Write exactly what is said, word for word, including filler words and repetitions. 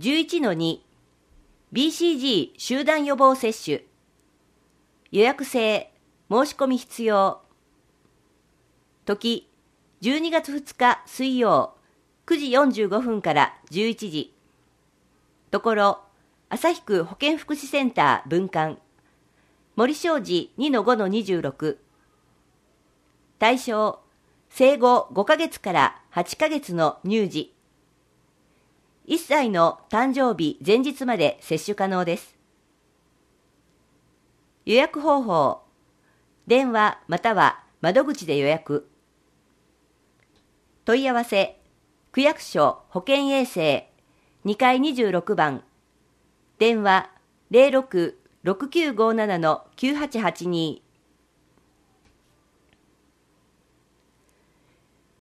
じゅういちのに ビーシージー 集団予防接種予約制申し込み必要時じゅうにがつふつか水曜くじよんじゅうごふんからじゅういちじところ旭区保健福祉センター分館森商事 にのごのにじゅうろく対象生後ごかげつからはちかげつの乳児いっさいの誕生日前日まで接種可能です。予約方法電話または窓口で予約問い合わせ区役所保健衛生にかいにじゅうろくばん電話 ゼロろく ろくきゅうごなな のきゅうはちはちに